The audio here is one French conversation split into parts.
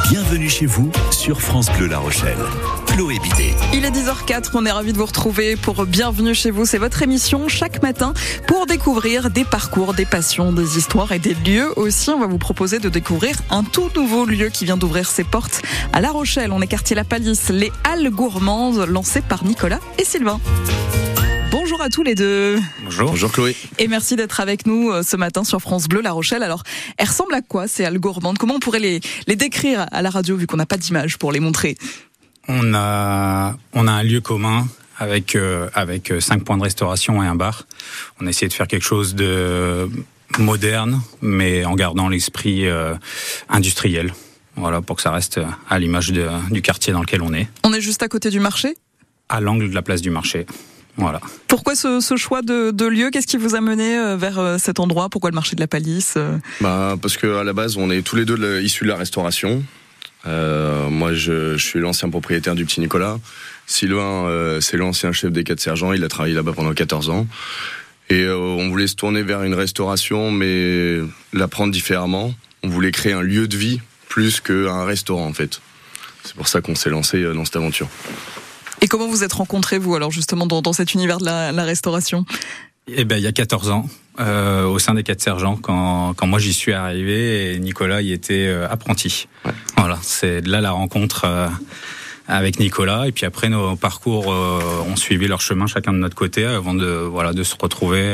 Bienvenue chez vous sur France Bleu La Rochelle. Chloé Bidet. Il est 10h04, on est ravis de vous retrouver pour Bienvenue chez vous. C'est votre émission chaque matin pour découvrir des parcours, des passions, des histoires et des lieux aussi. On va vous proposer de découvrir un tout nouveau lieu qui vient d'ouvrir ses portes à La Rochelle. On est quartier La Palisse, les Halles Gourmandes, lancées par Nicolas et Sylvain. Bonjour à tous les deux. Bonjour Chloé. Et merci d'être avec nous ce matin sur France Bleu La Rochelle. Alors, elles ressemblent à quoi ces Halles Gourmandes ? Comment on pourrait les décrire à la radio vu qu'on n'a pas d'image pour les montrer ? On a un lieu commun avec 5 points de restauration et un bar. On a essayé de faire quelque chose de moderne, mais en gardant l'esprit industriel. Voilà, pour que ça reste à l'image du quartier dans lequel on est. On est juste à côté du marché ? À l'angle de la place du marché. Voilà. Pourquoi ce choix de lieu ? Qu'est-ce qui vous a mené vers cet endroit ? Pourquoi le marché de la Palisse ? Parce qu'à la base, on est tous les deux issus de la restauration. Moi, je suis l'ancien propriétaire du Petit Nicolas. Sylvain, c'est l'ancien chef des 4 sergents. Il a travaillé là-bas pendant 14 ans. Et on voulait se tourner vers une restauration, mais la prendre différemment. On voulait créer un lieu de vie plus qu'un restaurant, en fait. C'est pour ça qu'on s'est lancé dans cette aventure. Et comment vous êtes rencontrés, vous, alors justement, dans cet univers de la restauration ? Eh ben, il y a 14 ans, au sein des 4 sergents, quand moi j'y suis arrivé, et Nicolas y était apprenti. Ouais. Voilà, c'est de là la rencontre avec Nicolas, et puis après nos parcours ont suivi leur chemin chacun de notre côté avant de se retrouver.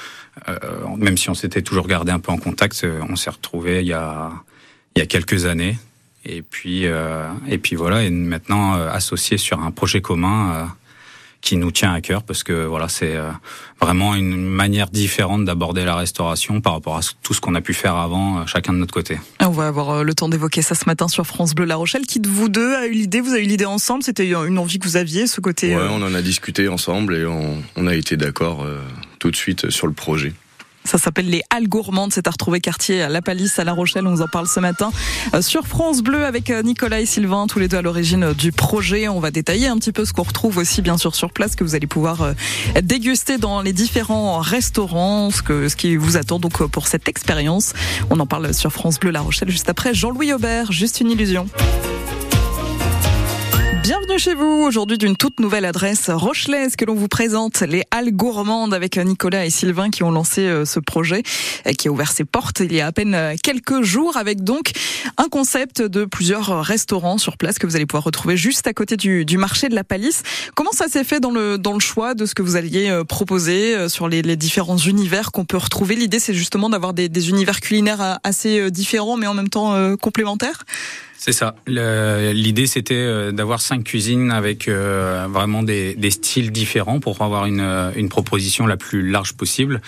Même si on s'était toujours gardé un peu en contact, on s'est retrouvés il y a quelques années. Et puis voilà, et maintenant associés sur un projet commun qui nous tient à cœur parce que voilà, c'est vraiment une manière différente d'aborder la restauration par rapport à tout ce qu'on a pu faire avant, chacun de notre côté. On va avoir le temps d'évoquer ça ce matin sur France Bleu La Rochelle. Qui de vous deux a eu l'idée ? Vous avez eu l'idée ensemble ? C'était une envie que vous aviez, ce côté Ouais, on en a discuté ensemble et on a été d'accord tout de suite sur le projet. Ça s'appelle les Halles Gourmandes, c'est à retrouver quartier à La Palisse à La Rochelle, on vous en parle ce matin sur France Bleu avec Nicolas et Sylvain, tous les deux à l'origine du projet. On va détailler un petit peu ce qu'on retrouve aussi bien sûr sur place, que vous allez pouvoir déguster dans les différents restaurants, ce qui vous attend donc pour cette expérience. On en parle sur France Bleu La Rochelle juste après Jean-Louis Aubert, Juste une illusion. Bienvenue chez vous, aujourd'hui d'une toute nouvelle adresse rochelaise que l'on vous présente, les Halles Gourmandes avec Nicolas et Sylvain qui ont lancé ce projet qui a ouvert ses portes il y a à peine quelques jours avec donc un concept de plusieurs restaurants sur place que vous allez pouvoir retrouver juste à côté du marché de la Palisse. Comment ça s'est fait dans le choix de ce que vous alliez proposer sur les différents univers qu'on peut retrouver ? L'idée c'est justement d'avoir des univers culinaires assez différents mais en même temps complémentaires ? C'est ça. L'idée, c'était d'avoir 5 cuisines avec vraiment des styles différents pour avoir une proposition la plus large possible.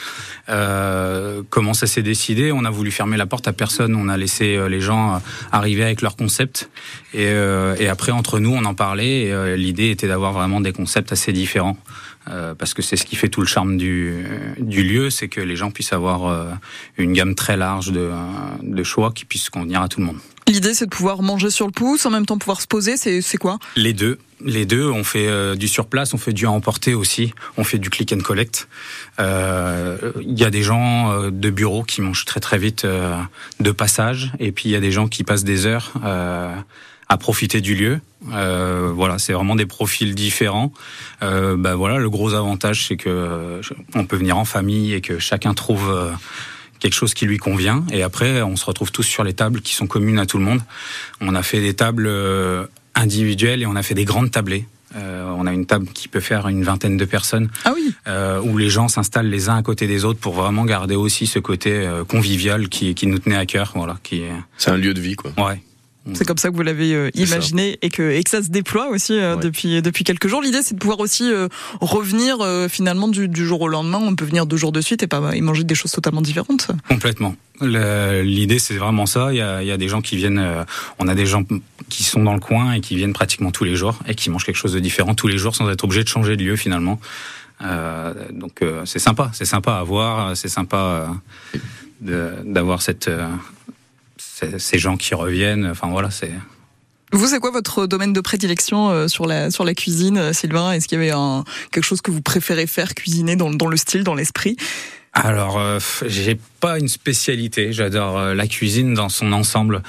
Comment ça s'est décidé ? On a voulu fermer la porte à personne. On a laissé les gens arriver avec leur concept. Et après, entre nous, on en parlait. Et l'idée était d'avoir vraiment des concepts assez différents. Parce que c'est ce qui fait tout le charme du lieu, c'est que les gens puissent avoir une gamme très large de choix qui puissent convenir à tout le monde. L'idée, c'est de pouvoir manger sur le pouce, en même temps pouvoir se poser, c'est quoi ? Les deux, on fait du sur place, on fait du à emporter aussi, on fait du click and collect. Il y a des gens de bureau qui mangent très très vite de passage, et puis il y a des gens qui passent des heures à profiter du lieu. Voilà, c'est vraiment des profils différents. Voilà, le gros avantage, c'est que on peut venir en famille et que chacun trouve quelque chose qui lui convient. Et après, on se retrouve tous sur les tables qui sont communes à tout le monde. On a fait des tables individuelles et on a fait des grandes tablées. On a une table qui peut faire une 20aine de personnes. Ah oui. Où les gens s'installent les uns à côté des autres pour vraiment garder aussi ce côté convivial qui nous tenait à cœur. Voilà, c'est un lieu de vie, quoi. Ouais. C'est comme ça que vous l'avez imaginé et que ça se déploie aussi depuis quelques jours. L'idée, c'est de pouvoir aussi revenir finalement du jour au lendemain. On peut venir 2 jours de suite et manger des choses totalement différentes. Complètement. L'idée, c'est vraiment ça. Il y a des gens qui viennent. On a des gens qui sont dans le coin et qui viennent pratiquement tous les jours et qui mangent quelque chose de différent tous les jours sans être obligés de changer de lieu finalement. Donc c'est sympa à voir. C'est sympa d'avoir ces gens qui reviennent. Enfin voilà, c'est. Vous, c'est quoi votre domaine de prédilection sur la cuisine, Sylvain ? Est-ce qu'il y avait quelque chose que vous préférez faire, cuisiner dans le style, dans l'esprit ? Alors, j'ai pas une spécialité. J'adore la cuisine dans son ensemble.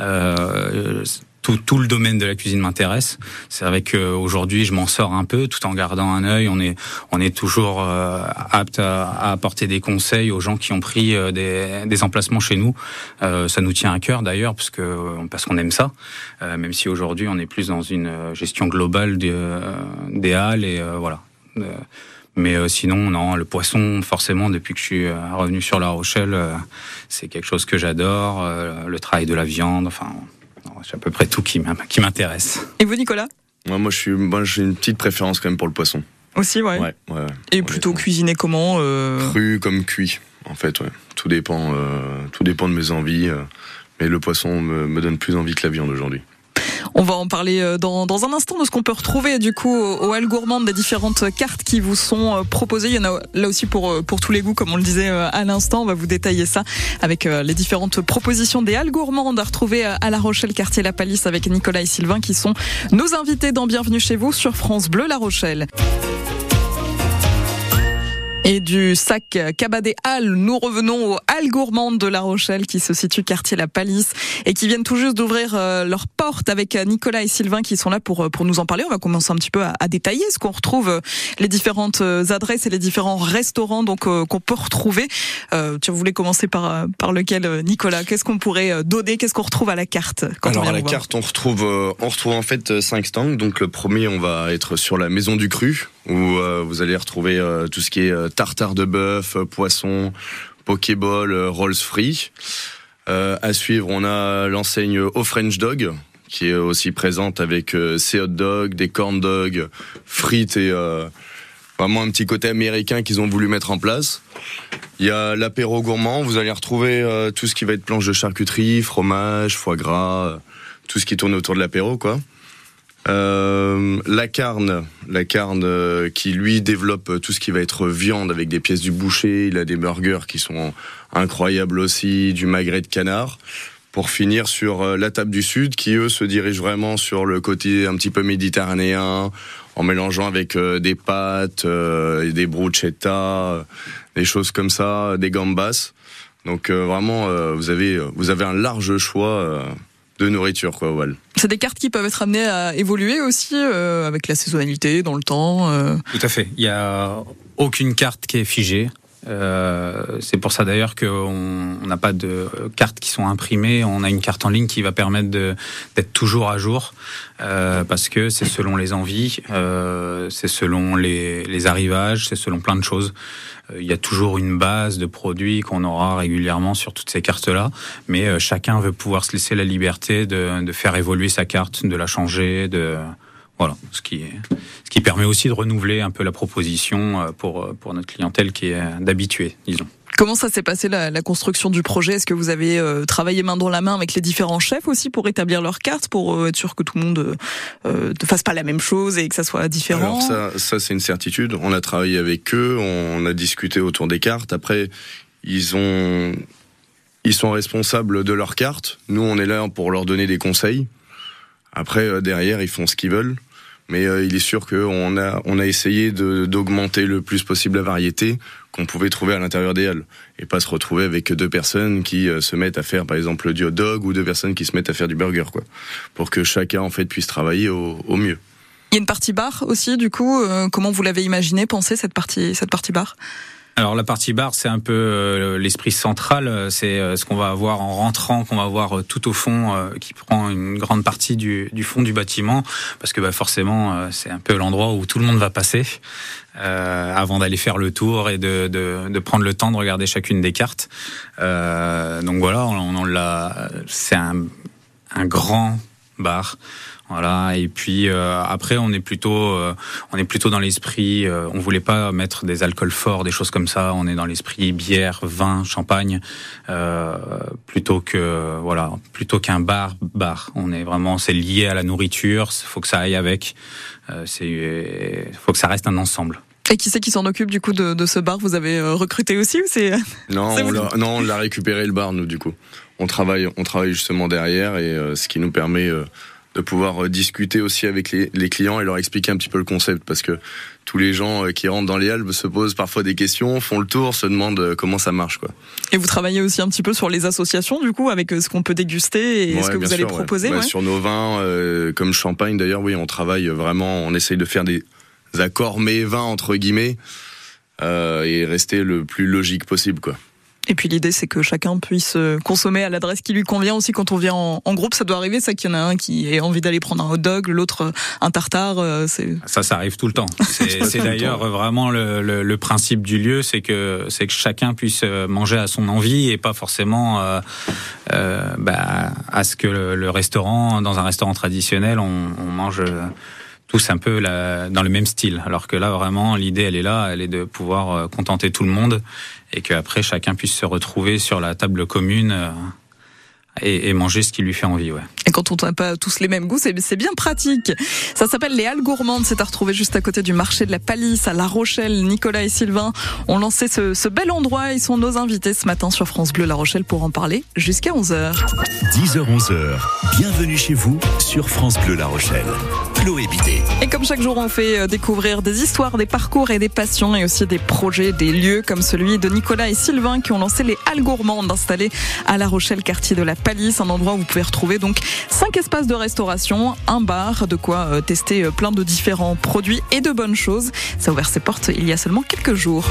Tout le domaine de la cuisine m'intéresse. C'est vrai qu'aujourd'hui, je m'en sors un peu, tout en gardant un œil. On est toujours apte à apporter des conseils aux gens qui ont pris des emplacements chez nous. Ça nous tient à cœur d'ailleurs, parce qu'on aime ça. Même si aujourd'hui, on est plus dans une gestion globale des halles et voilà. Mais sinon, non, le poisson, forcément, depuis que je suis revenu sur La Rochelle, c'est quelque chose que j'adore. Le travail de la viande, enfin, c'est à peu près tout qui m'intéresse. Et vous, Nicolas ? Moi, j'ai une petite préférence quand même pour le poisson. Aussi, ouais. Ouais. Et plutôt cuisiner comment Cru comme cuit, en fait, ouais. Tout dépend de mes envies. Mais le poisson me donne plus envie que la viande aujourd'hui. On va en parler dans un instant de ce qu'on peut retrouver du coup aux Halles Gourmandes, des différentes cartes qui vous sont proposées. Il y en a là aussi pour tous les goûts, comme on le disait à l'instant. On va vous détailler ça avec les différentes propositions des Halles Gourmandes à retrouver à La Rochelle, quartier La Palisse, avec Nicolas et Sylvain qui sont nos invités dans Bienvenue chez vous sur France Bleu La Rochelle. Et du sac Cabas des Halles, nous revenons aux Halles Gourmandes de La Rochelle qui se situent quartier La Palisse et qui viennent tout juste d'ouvrir leurs portes avec Nicolas et Sylvain qui sont là pour nous en parler. On va commencer un petit peu à détailler ce qu'on retrouve, les différentes adresses et les différents restaurants donc qu'on peut retrouver. Tu voulais commencer par lequel, Nicolas? Qu'est-ce qu'on pourrait donner? Qu'est-ce qu'on retrouve à la carte quand Alors on vient à la vous voir? carte, on retrouve en fait 5 stands. Donc le premier, on va être sur la Maison du Cru, où vous allez retrouver tout ce qui est tartare de bœuf, poisson, pokéball, rolls free. À suivre, on a l'enseigne Au French Dog, qui est aussi présente avec ses hot dogs, des corn dogs, frites et vraiment un petit côté américain qu'ils ont voulu mettre en place. Il y a l'apéro gourmand, vous allez retrouver tout ce qui va être planche de charcuterie, fromage, foie gras, tout ce qui tourne autour de l'apéro, quoi. La carne qui lui développe tout ce qui va être viande avec des pièces du boucher. Il a des burgers qui sont incroyables aussi, du magret de canard. Pour finir sur la table du Sud, qui eux se dirigent vraiment sur le côté un petit peu méditerranéen, en mélangeant avec des pâtes, des bruschetta, des choses comme ça, des gambas. Donc vraiment, vous avez un large choix de nourriture, quoi, Val. C'est des cartes qui peuvent être amenées à évoluer aussi avec la saisonnalité dans le temps. Tout à fait. Il y a aucune carte qui est figée. C'est pour ça d'ailleurs qu'on n'a pas de cartes qui sont imprimées. On a une carte en ligne qui va permettre d'être toujours à jour, parce que c'est selon les envies, c'est selon les arrivages, c'est selon plein de choses. Il y a toujours une base de produits qu'on aura régulièrement sur toutes ces cartes-là, mais chacun veut pouvoir se laisser la liberté de faire évoluer sa carte, de la changer, voilà, ce qui permet aussi de renouveler un peu la proposition pour notre clientèle qui est d'habitués, disons. Comment ça s'est passé la construction du projet? Est-ce que vous avez travaillé main dans la main avec les différents chefs aussi pour établir leurs cartes, pour être sûr que tout le monde ne fasse pas la même chose et que ça soit différent? Alors ça c'est une certitude. On a travaillé avec eux, on a discuté autour des cartes. Après, ils sont responsables de leurs cartes. Nous, on est là pour leur donner des conseils. Après, derrière, ils font ce qu'ils veulent. Mais il est sûr qu'on a essayé d'augmenter le plus possible la variété qu'on pouvait trouver à l'intérieur des halles. Et pas se retrouver avec 2 personnes qui se mettent à faire, par exemple, du hot dog, ou 2 personnes qui se mettent à faire du burger, quoi. Pour que chacun, en fait, puisse travailler au mieux. Il y a une partie bar aussi, du coup. Comment vous l'avez imaginé, pensé, cette partie bar? Alors la partie bar, c'est un peu l'esprit central, c'est ce qu'on va avoir en rentrant, qu'on va voir tout au fond, qui prend une grande partie du fond du bâtiment, parce que forcément c'est un peu l'endroit où tout le monde va passer avant d'aller faire le tour et de prendre le temps de regarder chacune des cartes. Donc voilà, c'est un grand bar. Voilà, et puis après on est plutôt dans l'esprit, on voulait pas mettre des alcools forts, des choses comme ça, on est dans l'esprit bière, vin, champagne, plutôt qu'un bar. On est vraiment, c'est lié à la nourriture, faut que ça aille avec, faut que ça reste un ensemble. Et qui c'est qui s'en occupe du coup de ce bar? Vous avez recruté aussi ou c'est... Non, on l'a récupéré le bar, nous, du coup. On travaille justement derrière, et ce qui nous permet de pouvoir discuter aussi avec les clients et leur expliquer un petit peu le concept, parce que tous les gens qui rentrent dans les halles se posent parfois des questions, font le tour, se demandent comment ça marche, quoi. Et vous travaillez aussi un petit peu sur les associations, du coup, avec ce qu'on peut déguster et ce que vous allez proposer. Ouais. Sur nos vins, comme champagne d'ailleurs, oui, on travaille vraiment, on essaye de faire des accords mets vins entre guillemets et rester le plus logique possible, quoi. Et puis l'idée, c'est que chacun puisse consommer à l'adresse qui lui convient aussi. Quand on vient en groupe, ça doit arriver, ça, qu'il y en a un qui ait envie d'aller prendre un hot dog, l'autre un tartare. Ça arrive tout le temps. C'est d'ailleurs vraiment le principe du lieu, c'est que chacun puisse manger à son envie et pas forcément à ce que le restaurant, dans un restaurant traditionnel, on mange tous un peu dans le même style. Alors que là, vraiment, l'idée, elle est de pouvoir contenter tout le monde et qu'après, chacun puisse se retrouver sur la table commune et manger ce qui lui fait envie, ouais. Et quand on n'a pas tous les mêmes goûts, c'est bien pratique. Ça s'appelle les Halles Gourmandes. C'est à retrouver juste à côté du marché de la Palisse, à La Rochelle. Nicolas et Sylvain ont lancé ce bel endroit. Ils sont nos invités ce matin sur France Bleu La Rochelle pour en parler jusqu'à 11h. 10h-11h, bienvenue chez vous sur France Bleu La Rochelle. Chloé Bidet. Et comme chaque jour, on fait découvrir des histoires, des parcours et des passions et aussi des projets, des lieux comme celui de Nicolas et Sylvain qui ont lancé les Halles Gourmandes installées à La Rochelle, quartier de la Palisse, un endroit où vous pouvez retrouver donc 5 espaces de restauration, un bar, de quoi tester plein de différents produits et de bonnes choses. Ça a ouvert ses portes il y a seulement quelques jours.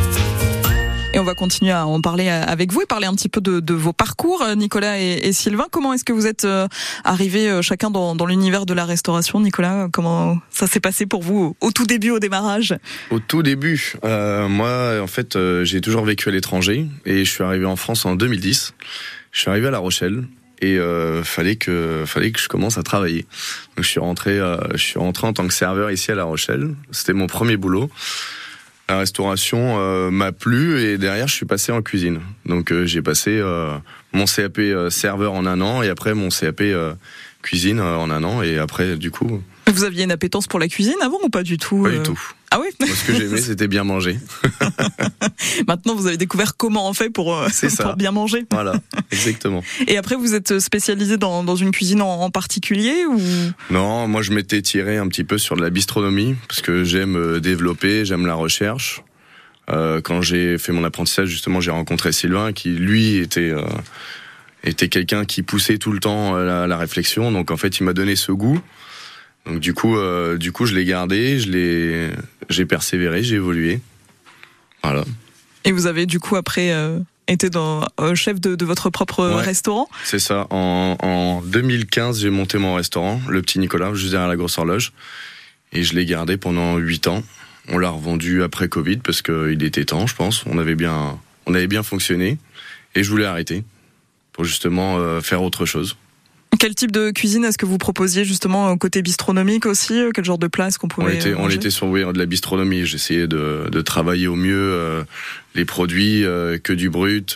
Et on va continuer à en parler avec vous et parler un petit peu de vos parcours, Nicolas et Sylvain. Comment est-ce que vous êtes arrivés chacun dans l'univers de la restauration, Nicolas? Comment ça s'est passé pour vous au tout début, au démarrage? Au tout début, moi, en fait, j'ai toujours vécu à l'étranger et je suis arrivé en France en 2010. Je suis arrivé à La Rochelle et fallait que je commence à travailler. Donc je suis rentré en tant que serveur ici à La Rochelle. C'était mon premier boulot. La restauration m'a plu et derrière je suis passé en cuisine. Donc j'ai passé mon CAP serveur en 1 an et après mon CAP cuisine en 1 an et après du coup. Vous aviez une appétence pour la cuisine avant ou pas du tout? Pas du tout. Ah oui. Moi, ce que j'aimais, c'était bien manger. Maintenant, vous avez découvert comment on fait pour bien manger. Voilà, exactement. Et après, vous êtes spécialisé dans une cuisine en particulier ou? Non, moi, je m'étais tiré un petit peu sur de la bistronomie parce que j'aime développer, j'aime la recherche. Quand j'ai fait mon apprentissage, justement, j'ai rencontré Sylvain qui, lui, était quelqu'un qui poussait tout le temps la réflexion. Donc, en fait, il m'a donné ce goût. Donc du coup, je l'ai gardé, j'ai persévéré, j'ai évolué. Voilà. Et vous avez du coup après été chef de votre propre restaurant? C'est ça. En 2015, j'ai monté mon restaurant, le Petit Nicolas, juste derrière la Grosse Horloge, et je l'ai gardé pendant 8 ans. On l'a revendu après Covid parce qu'il était temps, je pense. On avait bien fonctionné, et je voulais arrêter pour justement faire autre chose. Quel type de cuisine est-ce que vous proposiez justement côté bistronomique aussi? Quel genre de plat est-ce qu'on pouvait On était sur de la bistronomie. J'essayais de travailler au mieux les produits, que du brut,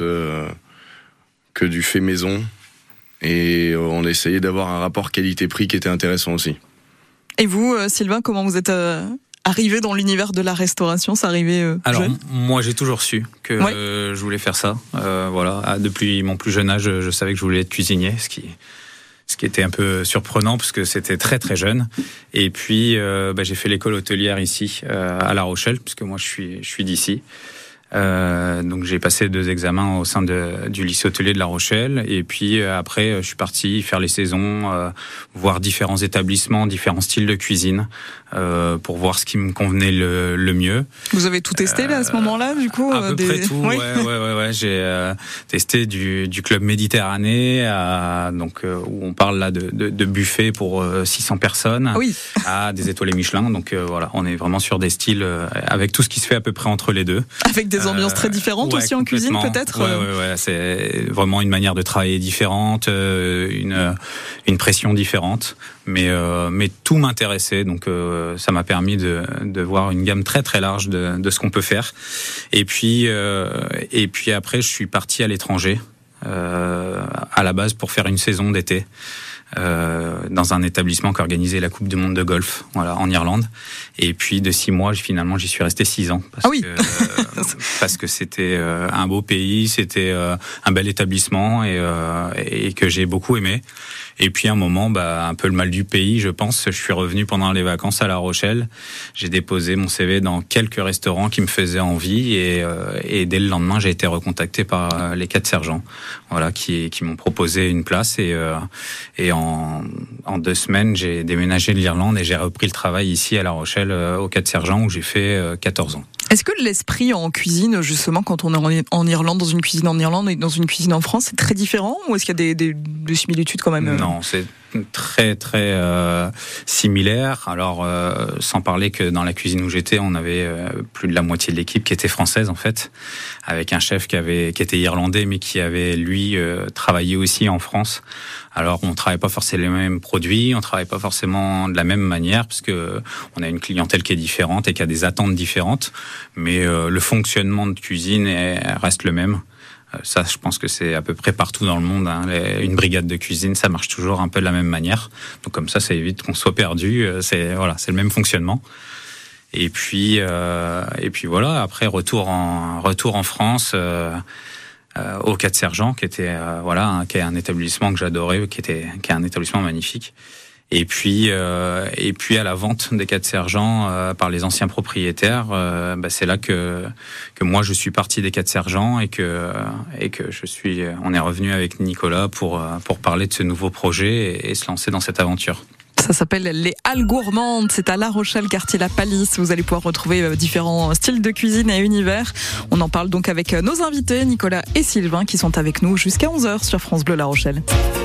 que du fait maison. Et on essayait d'avoir un rapport qualité-prix qui était intéressant aussi. Et vous, Sylvain, comment vous êtes arrivé dans l'univers de la restauration? Ça arrivait Alors, jeune? moi, j'ai toujours su que je voulais faire ça. Voilà. Depuis mon plus jeune âge, je savais que je voulais être cuisinier, ce qui était un peu surprenant parce que c'était très très jeune. Et puis j'ai fait l'école hôtelière ici à La Rochelle puisque moi je suis d'ici. Donc j'ai passé 2 examens au sein du lycée hôtelier de La Rochelle et puis après je suis parti faire les saisons, voir différents établissements, différents styles de cuisine pour voir ce qui me convenait le mieux. Vous avez tout testé là à ce moment-là du coup? À peu près tout. Oui. Ouais. J'ai testé du club Méditerranée où on parle là de buffet pour 600 personnes, à des étoilés Michelin. Donc voilà, on est vraiment sur des styles avec tout ce qui se fait à peu près entre les deux. Avec des ambiances très différentes aussi en cuisine peut-être. Ouais, c'est vraiment une manière de travailler différente, une pression différente, mais tout m'intéressait, donc ça m'a permis de voir une gamme très très large de ce qu'on peut faire. Et puis après je suis parti à l'étranger à la base pour faire une saison d'été. Dans un établissement qui organisait la Coupe du Monde de golf, voilà, en Irlande. Et puis de 6 mois, finalement, j'y suis resté 6 ans. parce que c'était un beau pays, c'était un bel établissement et que j'ai beaucoup aimé. Et puis à un moment, un peu le mal du pays, je pense. Je suis revenu pendant les vacances à La Rochelle. J'ai déposé mon CV dans quelques restaurants qui me faisaient envie et dès le lendemain, j'ai été recontacté par les 4 sergents, voilà, qui m'ont proposé une place et en 2 semaines, j'ai déménagé de l'Irlande et j'ai repris le travail ici à La Rochelle aux 4 sergents où j'ai fait 14 ans. Est-ce que l'esprit en cuisine, justement, quand on est en Irlande, dans une cuisine en Irlande et dans une cuisine en France, c'est très différent ou est-ce qu'il y a des similitudes quand même? Non, c'est très très similaire. Alors sans parler que dans la cuisine où j'étais, on avait plus de la moitié de l'équipe qui était française en fait, avec un chef qui était irlandais mais qui avait lui travaillé aussi en France. Alors on travaille pas forcément les mêmes produits, on travaille pas forcément de la même manière parce que on a une clientèle qui est différente et qui a des attentes différentes, mais le fonctionnement de cuisine reste le même. Ça, je pense que c'est à peu près partout dans le monde. Une brigade de cuisine, ça marche toujours un peu de la même manière. Donc comme ça évite qu'on soit perdu. C'est le même fonctionnement. Et puis voilà. Après retour en France au 4 sergents, qui était qui est un établissement que j'adorais, qui est un établissement magnifique. Et puis à la vente des 4 sergents par les anciens propriétaires, c'est là que moi je suis parti des 4 sergents et que on est revenu avec Nicolas pour parler de ce nouveau projet et se lancer dans cette aventure. Ça s'appelle les Halles Gourmandes, c'est à La Rochelle, quartier La Palisse. Vous allez pouvoir retrouver différents styles de cuisine et univers. On en parle donc avec nos invités, Nicolas et Sylvain, qui sont avec nous jusqu'à 11h sur France Bleu La Rochelle.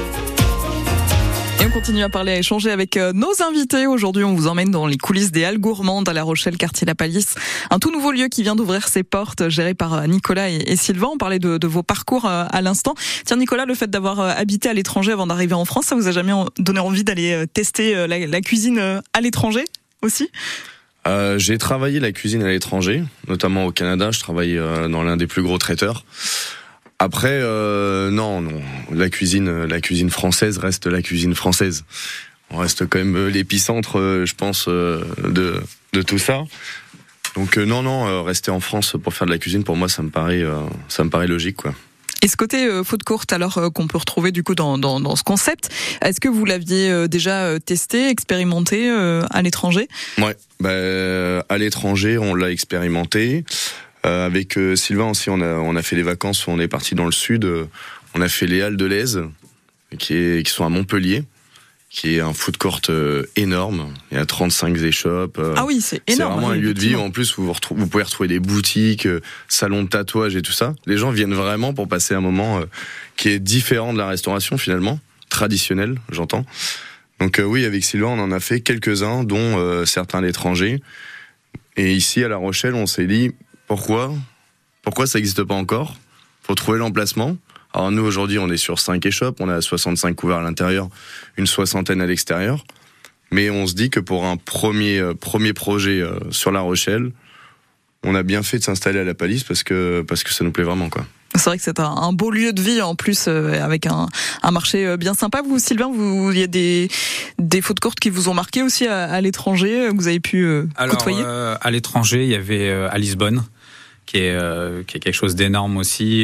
Et on continue à parler, à échanger avec nos invités. Aujourd'hui, on vous emmène dans les coulisses des Halles Gourmandes à La Rochelle, quartier La Palisse. Un tout nouveau lieu qui vient d'ouvrir ses portes, géré par Nicolas et Sylvain. On parlait de vos parcours à l'instant. Tiens, Nicolas, le fait d'avoir habité à l'étranger avant d'arriver en France, ça vous a jamais donné envie d'aller tester la cuisine à l'étranger aussi ? J'ai travaillé la cuisine à l'étranger, notamment au Canada. Je travaille dans l'un des plus gros traiteurs. Après, non, la cuisine française reste la cuisine française. On reste quand même l'épicentre, je pense, de tout ça. Donc non, rester en France pour faire de la cuisine, pour moi, ça me paraît logique, quoi. Et ce côté food court, alors qu'on peut retrouver du coup dans ce concept, est-ce que vous l'aviez déjà testé, expérimenté à l'étranger ? Ouais, à l'étranger, on l'a expérimenté. Avec Sylvain aussi, on a fait des vacances où on est parti dans le sud. On a fait les Halles de l'Aise, qui sont à Montpellier, qui est un food court énorme. Il y a 35 échoppes. Ah oui, c'est énorme. C'est vraiment un lieu de vie. En plus, vous pouvez retrouver des boutiques, salons de tatouage et tout ça. Les gens viennent vraiment pour passer un moment qui est différent de la restauration finalement, traditionnel, j'entends. Donc oui, avec Sylvain, on en a fait quelques-uns, dont certains à l'étranger. Et ici, à La Rochelle, on s'est dit... Pourquoi ça n'existe pas encore ? Faut trouver l'emplacement. Alors nous, aujourd'hui, on est sur 5 échoppes, on a 65 couverts à l'intérieur, une 60aine à l'extérieur. Mais on se dit que pour un premier projet sur La Rochelle, on a bien fait de s'installer à La Palisse parce que ça nous plaît vraiment, quoi. C'est vrai que c'est un beau lieu de vie en plus, avec un marché bien sympa. Vous, Sylvain, il y a des food courts qui vous ont marqué aussi à l'étranger, que vous avez pu côtoyer ? À l'étranger, il y avait à Lisbonne, qui est quelque chose d'énorme aussi,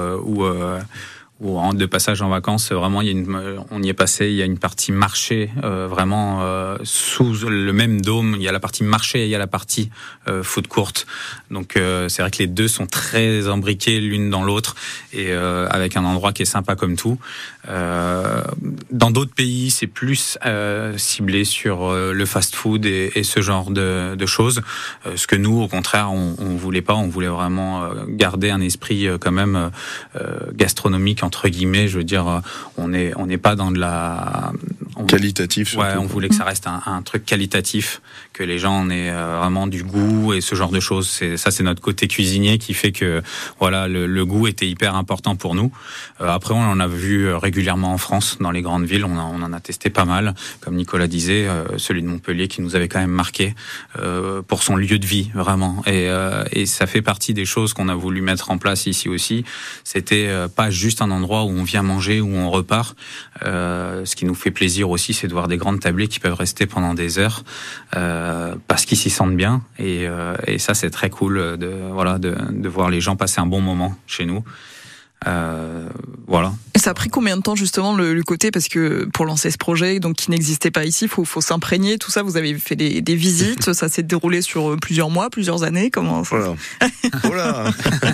où de passage en vacances, vraiment, on y est passé. Il y a une partie marché, vraiment sous le même dôme. Il y a la partie marché et il y a la partie food court. Donc c'est vrai que les deux sont très imbriqués l'une dans l'autre et avec un endroit qui est sympa comme tout. Dans d'autres pays, c'est plus ciblé sur le fast-food et ce genre de choses. Ce que nous, au contraire, on voulait pas. On voulait vraiment garder un esprit quand même gastronomique entre guillemets. Je veux dire, on n'est pas dans de la qualitatif. Surtout. Ouais, on voulait que ça reste un truc qualitatif, que les gens en aient vraiment du goût et ce genre de choses. C'est notre côté cuisinier qui fait que voilà, le goût était hyper important pour nous. Après, on en a vu régulièrement en France, dans les grandes villes. On en a testé pas mal. Comme Nicolas disait, celui de Montpellier qui nous avait quand même marqué pour son lieu de vie, vraiment. Et ça fait partie des choses qu'on a voulu mettre en place ici aussi. C'était pas juste un endroit où on vient manger, où on repart. Ce qui nous fait plaisir plaisir aussi, c'est de voir des grandes tablées qui peuvent rester pendant des heures parce qu'ils s'y sentent bien. Et ça, c'est très cool de voir les gens passer un bon moment chez nous. Voilà. Et ça a pris combien de temps justement le côté, parce que pour lancer ce projet donc qui n'existait pas ici, faut s'imprégner, tout ça. Vous avez fait des visites, ça s'est déroulé sur plusieurs mois, plusieurs années. Comment ça... Voilà.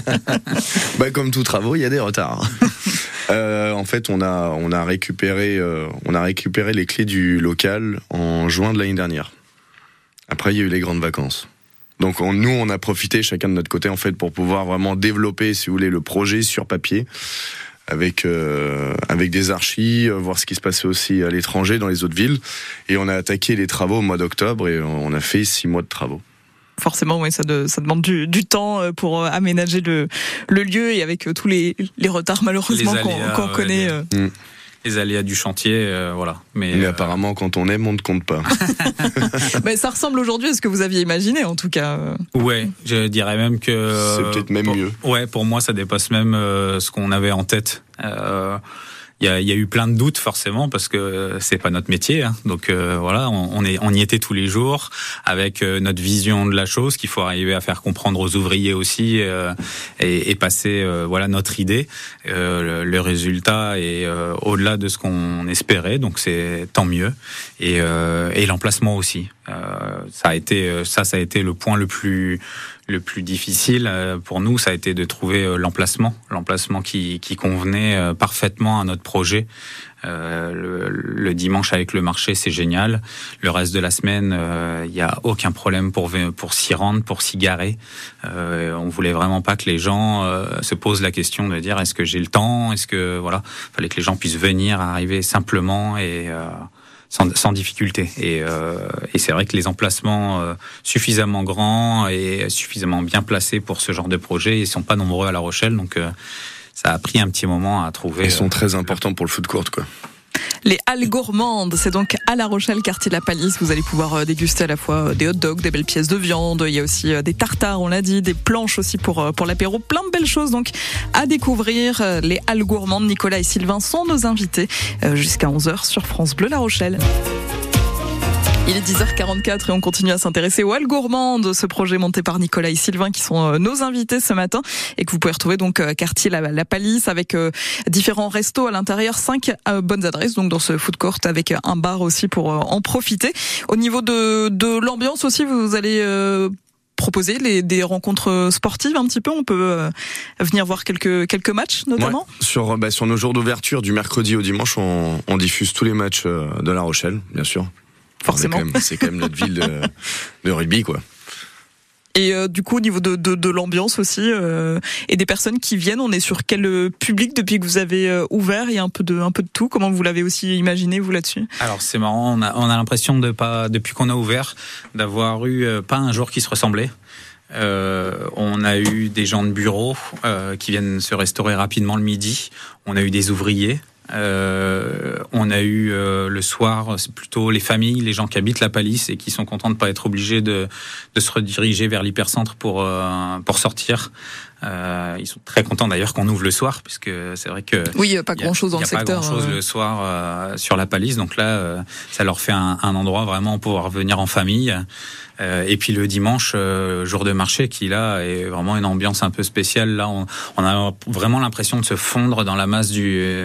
Comme tout travaux, il y a des retards. En fait, on a récupéré les clés du local en juin de l'année dernière. Après, il y a eu les grandes vacances. Donc nous, on a profité chacun de notre côté en fait pour pouvoir vraiment développer, si vous voulez, le projet sur papier, avec des archis, voir ce qui se passait aussi à l'étranger, dans les autres villes. Et on a attaqué les travaux au mois d'octobre et on a fait 6 mois de travaux. Forcément, oui, ça demande du temps pour aménager le lieu, et avec tous les retards malheureusement qu'on connaît. Les aléas du chantier, voilà. Mais apparemment, quand on aime, on ne compte pas. Ça ressemble aujourd'hui à ce que vous aviez imaginé, en tout cas. Ouais, je dirais même que... C'est peut-être même mieux. Ouais, pour moi, ça dépasse même ce qu'on avait en tête. Il y a eu plein de doutes forcément parce que c'est pas notre métier, hein. Donc voilà, on y était tous les jours avec notre vision de la chose qu'il faut arriver à faire comprendre aux ouvriers aussi et passer voilà notre idée. Le résultat est au-delà de ce qu'on espérait, donc c'est tant mieux. Et l'emplacement aussi. Ça a été le point le plus difficile pour nous, ça a été de trouver l'emplacement qui convenait parfaitement à notre projet. Le dimanche avec le marché, c'est génial. Le reste de la semaine, il y a aucun problème pour s'y rendre, pour s'y garer. On voulait vraiment pas que les gens se posent la question de dire est-ce que j'ai le temps, est-ce que voilà, fallait que les gens puissent venir, arriver simplement et sans difficulté. Et c'est vrai que les emplacements suffisamment grands et suffisamment bien placés pour ce genre de projet, ils sont pas nombreux à La Rochelle, donc ça a pris un petit moment à trouver. Ils sont très importants pour le food court, quoi. Les Halles Gourmandes, c'est donc à La Rochelle, quartier de la Palisse. Vous allez pouvoir déguster à la fois des hot dogs, des belles pièces de viande. Il y a aussi des tartares, on l'a dit, des planches aussi pour l'apéro. Plein de belles choses donc à découvrir. Les Halles Gourmandes, Nicolas et Sylvain sont nos invités jusqu'à 11h sur France Bleu La Rochelle. Il est 10h44 et on continue à s'intéresser aux Halles Gourmandes, ce projet monté par Nicolas et Sylvain qui sont nos invités ce matin et que vous pouvez retrouver donc quartier la Palisse avec différents restos à l'intérieur, 5 bonnes adresses donc dans ce food court avec un bar aussi pour en profiter. Au niveau de l'ambiance aussi, vous allez proposer des rencontres sportives un petit peu. On peut venir voir quelques matchs notamment. Ouais. Sur nos jours d'ouverture du mercredi au dimanche, on diffuse tous les matchs de La Rochelle, bien sûr. Forcément. C'est quand même notre ville de rugby, quoi. Et du coup, au niveau de l'ambiance aussi, et des personnes qui viennent, on est sur quel public depuis que vous avez ouvert? Il y a un peu de tout. Comment vous l'avez aussi imaginé, vous, là-dessus? Alors, c'est marrant, on a l'impression depuis qu'on a ouvert, d'avoir eu pas un jour qui se ressemblait. On a eu des gens de bureau qui viennent se restaurer rapidement le midi. On a eu des ouvriers. On a eu le soir, c'est plutôt les familles, les gens qui habitent la Palisse et qui sont contents de pas être obligés de se rediriger vers l'hypercentre pour sortir. Ils sont très contents d'ailleurs qu'on ouvre le soir, puisque c'est vrai que oui, il y a pas grand chose dans le secteur. Il y a pas grand chose le soir sur la Palisse, donc là, ça leur fait un endroit vraiment pour pouvoir venir en famille. Et puis le dimanche, jour de marché, qui là est vraiment une ambiance un peu spéciale. Là, on a vraiment l'impression de se fondre dans la masse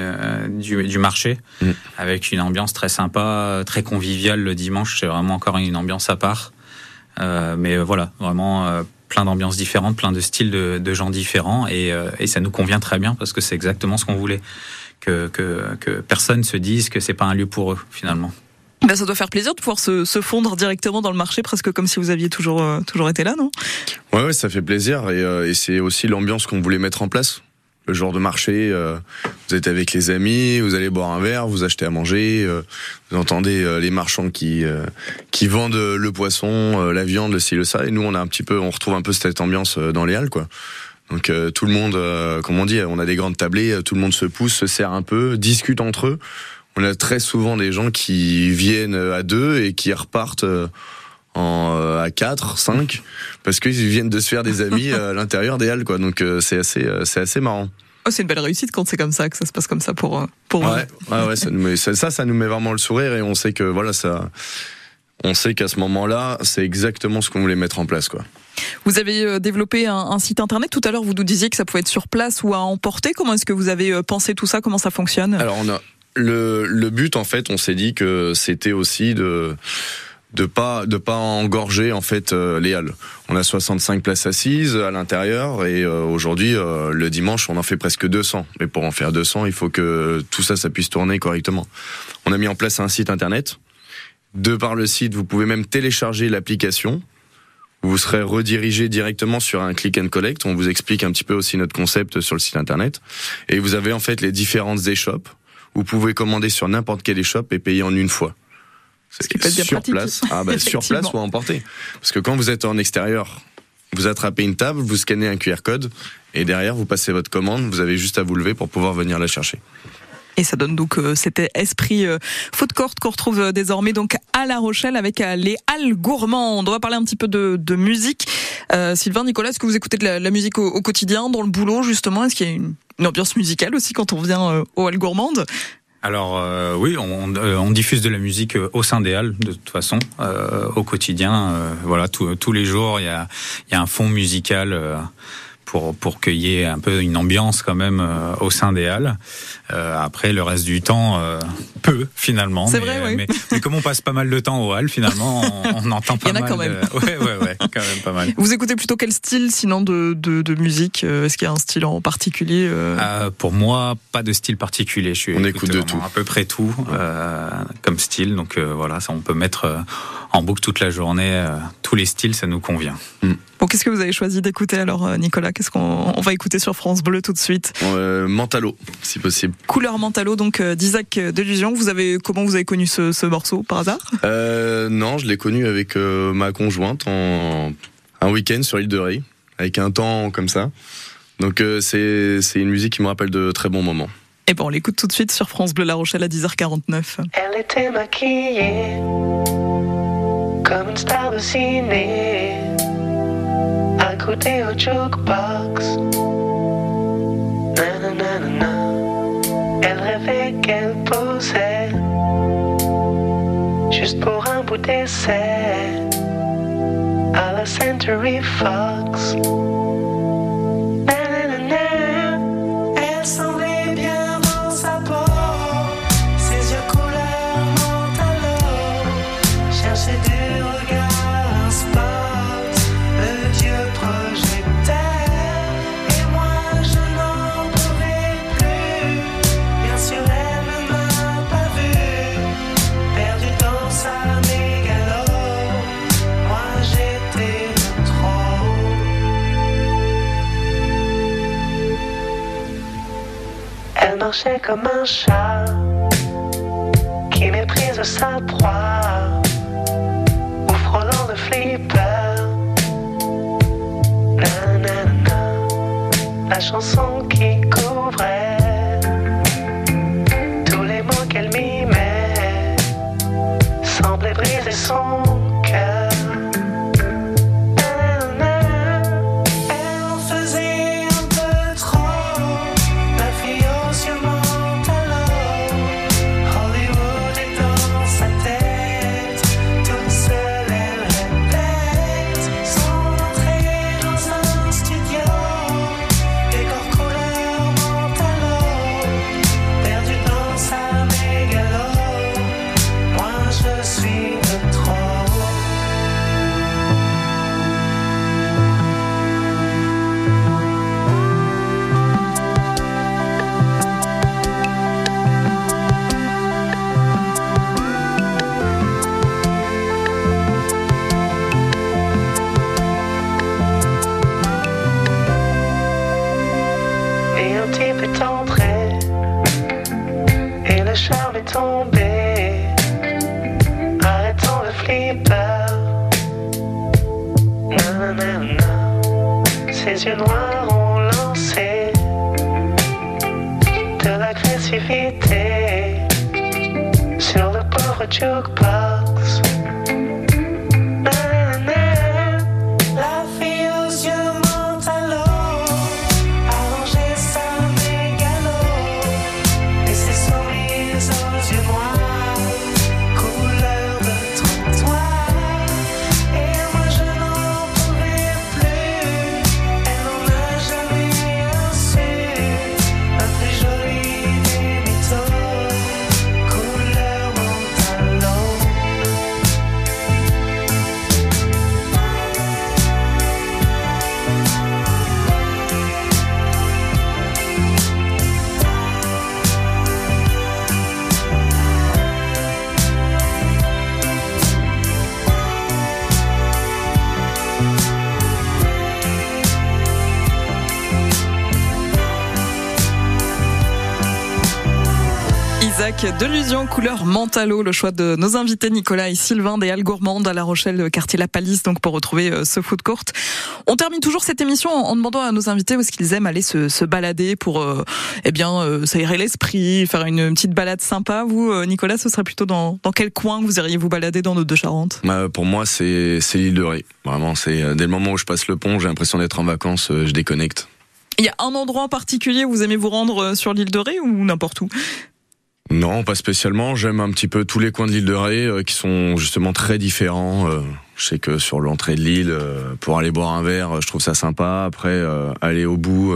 du marché, avec une ambiance très sympa, très conviviale le dimanche. C'est vraiment encore une ambiance à part. Mais voilà, vraiment plein d'ambiances différentes, plein de styles de gens différents, et ça nous convient très bien parce que c'est exactement ce qu'on voulait, que personne se dise que c'est pas un lieu pour eux finalement. Ça doit faire plaisir de pouvoir se fondre directement dans le marché, presque comme si vous aviez toujours été là, non? Ouais, ça fait plaisir, et c'est aussi l'ambiance qu'on voulait mettre en place. Le jour de marché, vous êtes avec les amis, vous allez boire un verre, vous achetez à manger, vous entendez les marchands qui vendent le poisson, la viande, le ci, le ça, et nous on retrouve un peu cette ambiance dans les halles, quoi. Donc tout le monde, comme on dit, on a des grandes tablées, tout le monde se pousse, se sert un peu, discute entre eux. On a très souvent des gens qui viennent à 2 et qui repartent à 4, 5, parce qu'ils viennent de se faire des amis à l'intérieur des halles, quoi. Donc c'est assez marrant. Oh, c'est une belle réussite quand c'est comme ça, que ça se passe comme ça pour vous. Ouais, ça nous met vraiment le sourire et on sait que voilà, on sait qu'à ce moment-là, c'est exactement ce qu'on voulait mettre en place, quoi. Vous avez développé un site internet. Tout à l'heure, vous nous disiez que ça pouvait être sur place ou à emporter. Comment est-ce que vous avez pensé tout ça? Comment ça fonctionne? Alors, on a le but, en fait, on s'est dit que c'était aussi de pas engorger en fait les halles. On a 65 places assises à l'intérieur et aujourd'hui le dimanche on en fait presque 200. Mais pour en faire 200, il faut que tout ça puisse tourner correctement. On a mis en place un site internet. De par le site, vous pouvez même télécharger l'application. Vous serez redirigé directement sur un click and collect. On vous explique un petit peu aussi notre concept sur le site internet. Et vous avez en fait les différentes échoppes. Vous pouvez commander sur n'importe quelle échoppe et payer en une fois. Ce qui peut être bien sur pratique. Place. Sur place ou à emporter. Parce que quand vous êtes en extérieur, vous attrapez une table, vous scannez un QR code et derrière vous passez votre commande. Vous avez juste à vous lever pour pouvoir venir la chercher. Et ça donne donc cet esprit food court qu'on retrouve désormais donc à La Rochelle avec les Halles Gourmandes. On va parler un petit peu de musique. Sylvain, Nicolas, est-ce que vous écoutez de la musique au quotidien, dans le boulot justement? Est-ce qu'il y a une ambiance musicale aussi quand on vient aux Halles Gourmandes? Alors oui, on diffuse de la musique au sein des halles de toute façon, au quotidien. Voilà, tous les jours, il y a un fond musical. Pour qu'il y ait un peu une ambiance quand même au sein des halles. Après, le reste du temps, peu finalement. C'est vrai, oui. Mais comme on passe pas mal de temps aux halles, finalement, on entend pas mal. Il y en a quand même. Ouais, quand même pas mal. Vous écoutez plutôt quel style sinon de musique? Est-ce qu'il y a un style en particulier? Pour moi, pas de style particulier. On écoute de tout. À peu près tout comme style. Donc voilà, ça on peut mettre en boucle toute la journée. Tous les styles, ça nous convient. Bon, qu'est-ce que vous avez choisi d'écouter alors, Nicolas? Qu'est-ce qu'on va écouter sur France Bleu tout de suite? Mentalo, si possible. Couleur Mentalo, donc d'Isaac Delusion. Comment vous avez connu ce morceau, par hasard? Non, je l'ai connu avec ma conjointe un week-end sur l'île de Ré, avec un temps comme ça. Donc c'est une musique qui me rappelle de très bons moments. Et bon, on l'écoute tout de suite sur France Bleu La Rochelle à 10h49. Elle était maquillée comme une star de ciné, accrochée au jukebox. Nanana. Elle rêvait qu'elle posait juste pour un bout d'essai à la Century Fox. Nanana. Elle semblait bien dans sa peau, ses yeux couleur mentalo cherchaient du regard un spot, le vieux projecteur. Et moi je n'en pouvais plus. Bien sûr elle ne m'a pas vu, perdu dans sa mégalo. Moi j'étais de trop. Elle marchait comme un chat qui méprise sa proie, ou frôlant le flipper. Nanana. La chanson qui couvrait tous les mots qu'elle mimait semblait briser son cœur. Nanana. Elle en faisait un peu trop, la fille aux yeux mentalo. Hollywood est dans sa tête, toute seule elle répète son entrée dans un studio, décor couleur mentalo, perdu dans sa mégalo. Moi je suis de trop. Et un type est entré, et le charme est tombé, arrêtons le flipper. Nanana. Ses yeux noirs ont lancé de l'agressivité sur le pauvre jukebox. Nanana. La fille aux yeux mentalo arrangeait sa mégalo. avec Delusion couleur Mentalo, le choix de nos invités Nicolas et Sylvain des Halles Gourmandes à La Rochelle, quartier La Palisse, donc pour retrouver ce food court. On termine toujours cette émission en demandant à nos invités où est-ce qu'ils aiment aller se balader pour s'aérer l'esprit, faire une petite balade sympa. Vous, Nicolas, ce serait plutôt dans quel coin vous iriez vous balader dans nos Deux-Charentes? Pour moi, c'est l'île de Ré. Vraiment, c'est dès le moment où je passe le pont, j'ai l'impression d'être en vacances, je déconnecte. Il y a un endroit en particulier où vous aimez vous rendre sur l'île de Ré ou n'importe où? Non, pas spécialement. J'aime un petit peu tous les coins de l'île de Ré qui sont justement très différents. Je sais que sur l'entrée de l'île, pour aller boire un verre, je trouve ça sympa. Après, aller au bout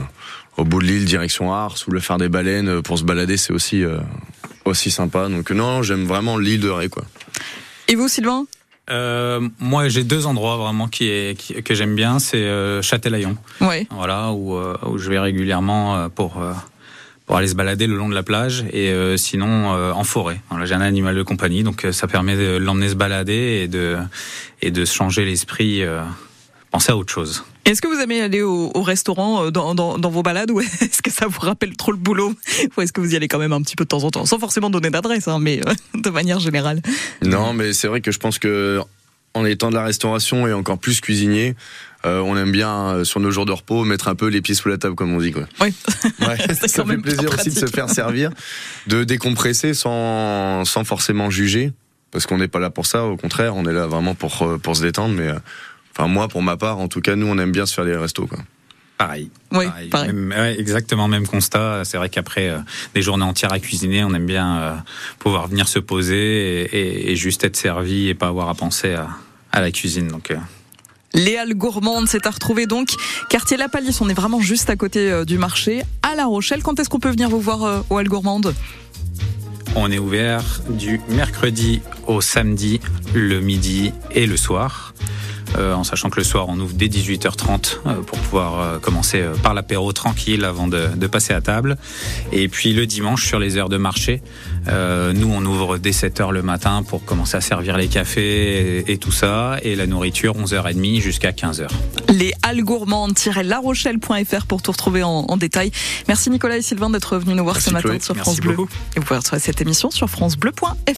de l'île, direction Ars, ou le phare des baleines, pour se balader, c'est aussi sympa. Donc non, j'aime vraiment l'île de Ré, quoi. Et vous, Sylvain? Moi, j'ai deux endroits vraiment que j'aime bien. C'est Châtelaillon, Ouais. voilà, où je vais régulièrement pour aller se balader le long de la plage, et sinon en forêt. Voilà, j'ai un animal de compagnie, donc ça permet de l'emmener se balader et de se changer l'esprit, penser à autre chose. Est-ce que vous aimez aller au restaurant dans vos balades, ou est-ce que ça vous rappelle trop le boulot, ou est-ce que vous y allez quand même un petit peu de temps en temps, sans forcément donner d'adresse, mais de manière générale? Non, mais c'est vrai que je pense que en étant de la restauration et encore plus cuisinier, on aime bien sur nos jours de repos mettre un peu les pieds sous la table, comme on dit, quoi. Oui. Ouais, C'est ça quand fait même plaisir pratique. aussi de se faire servir, de décompresser sans forcément juger, parce qu'on n'est pas là pour ça. Au contraire, on est là vraiment pour se détendre. Mais enfin, moi, pour ma part, en tout cas, nous, on aime bien se faire des restos, quoi. Pareil. Oui, pareil. Exactement, même constat. C'est vrai qu'après des journées entières à cuisiner, on aime bien pouvoir venir se poser et juste être servi et pas avoir à penser à la cuisine. Donc. Les Halles Gourmandes, c'est à retrouver donc quartier La Palisse. On est vraiment juste à côté du marché à La Rochelle. Quand est-ce qu'on peut venir vous voir aux Halles Gourmandes? On est ouvert du mercredi au samedi, le midi et le soir. En sachant que le soir, on ouvre dès 18h30 pour pouvoir commencer par l'apéro tranquille avant de passer à table. Et puis le dimanche, sur les heures de marché, nous, on ouvre dès 7h le matin pour commencer à servir les cafés et tout ça. Et la nourriture, 11h30 jusqu'à 15h. Les Halles Gourmandes-larochelle.fr pour tout retrouver en détail. Merci Nicolas et Sylvain d'être venus nous voir. Merci, ce matin Chloé. sur Merci France Bleu. beaucoup. Et vous pouvez retrouver cette émission sur francebleu.fr.